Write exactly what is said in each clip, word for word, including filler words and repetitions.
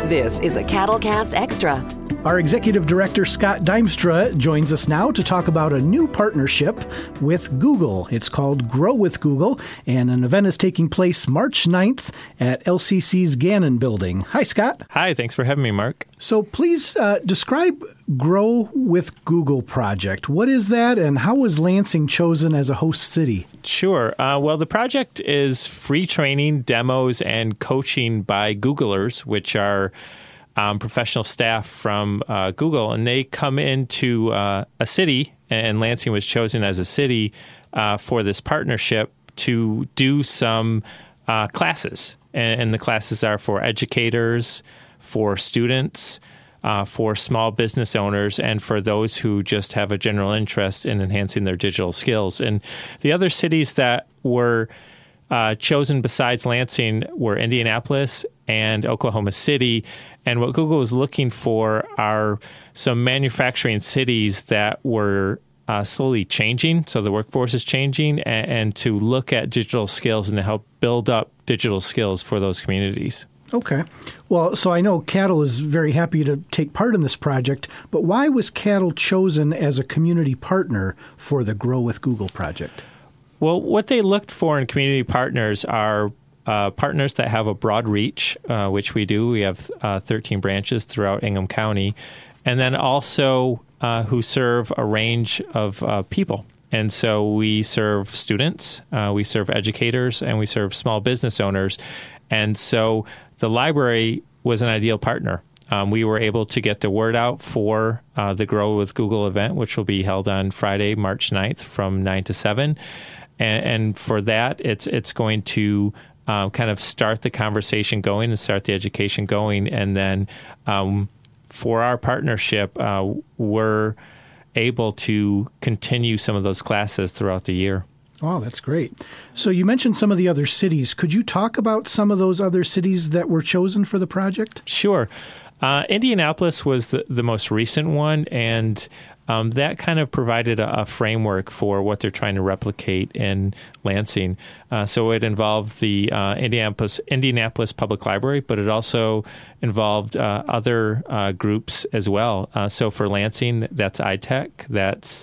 This is a CattleCast Extra. Our Executive Director, Scott Dimstra, joins us now to talk about a new partnership with Google. It's called Grow with Google, and an event is taking place March ninth at L C C's Gannon Building. Hi, Scott. Hi, thanks for having me, Mark. So please uh, describe Grow with Google project. What is that, and how was Lansing chosen as a host city? Sure. Uh, well, the project is free training, demos, and coaching by Googlers, which are Um, professional staff from uh, Google, and they come into uh, a city, and Lansing was chosen as a city uh, for this partnership to do some uh, classes. And, and the classes are for educators, for students, uh, for small business owners, and for those who just have a general interest in enhancing their digital skills. And the other cities that were uh, chosen besides Lansing were Indianapolis and Oklahoma City. And what Google was looking for are some manufacturing cities that were uh, slowly changing, so the workforce is changing, and, and to look at digital skills and to help build up digital skills for those communities. Okay. Well, so I know Cattle is very happy to take part in this project, but why was Cattle chosen as a community partner for the Grow with Google project? Well, what they looked for in community partners are Uh, partners that have a broad reach, uh, which we do. We have uh, thirteen branches throughout Ingham County, and then also uh, who serve a range of uh, people. And so we serve students, uh, we serve educators, and we serve small business owners. And so the library was an ideal partner. Um, we were able to get the word out for uh, the Grow with Google event, which will be held on Friday, March ninth from nine to seven. And, and for that, it's it's going to Uh, kind of start the conversation going and start the education going. And then um, for our partnership, uh, we're able to continue some of those classes throughout the year. Oh, that's great. So you mentioned some of the other cities. Could you talk about some of those other cities that were chosen for the project? Sure. Uh, Indianapolis was the, the most recent one, and um, that kind of provided a, a framework for what they're trying to replicate in Lansing. Uh, so it involved the uh, Indianapolis, Indianapolis Public Library, but it also involved uh, other uh, groups as well. Uh, so for Lansing, that's I T E C, that's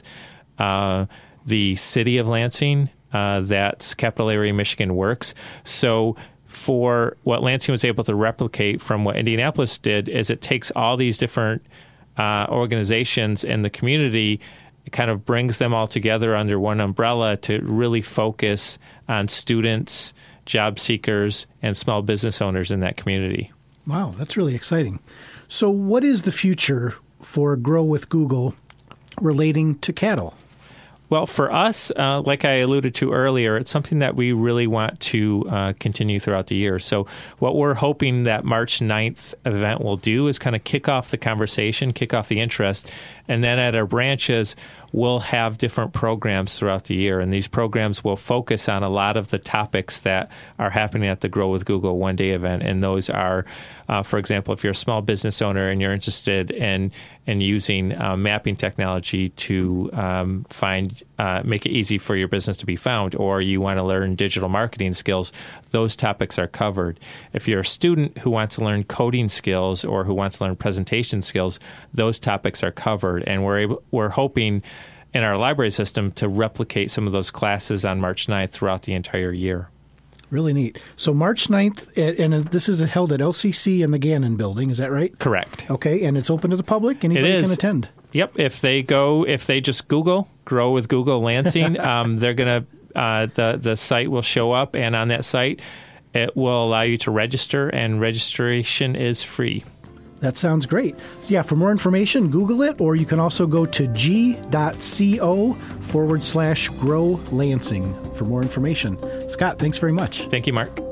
uh, the City of Lansing, uh, that's Capital Area Michigan Works. So for what Lansing was able to replicate from what Indianapolis did is it takes all these different uh, organizations in the community, it kind of brings them all together under one umbrella to really focus on students, job seekers, and small business owners in that community. Wow, that's really exciting. So what is the future for Grow with Google relating to cattle? Well, for us, uh, like I alluded to earlier, it's something that we really want to uh, continue throughout the year. So what we're hoping that March ninth event will do is kind of kick off the conversation, kick off the interest, and then at our branches, we'll have different programs throughout the year. And these programs will focus on a lot of the topics that are happening at the Grow with Google one-day event. And those are, uh, for example, if you're a small business owner and you're interested in, in using uh, mapping technology to um, find Uh, make it easy for your business to be found, or you want to learn digital marketing skills, those topics are covered. If you're a student who wants to learn coding skills or who wants to learn presentation skills, those topics are covered. And we're able, we're hoping in our library system to replicate some of those classes on March ninth throughout the entire year. Really neat. So March ninth, and this is held at L C C in the Gannon Building, is that right? Correct. Okay, and it's open to the public? Anybody can attend? Yep. If they go, if they just Google Grow with Google Lansing, um, they're going to, uh, the, the site will show up, and on that site, it will allow you to register, and registration is free. That sounds great. Yeah, for more information, Google it, or you can also go to g.co forward slash grow Lansing for more information. Scott, thanks very much. Thank you, Mark.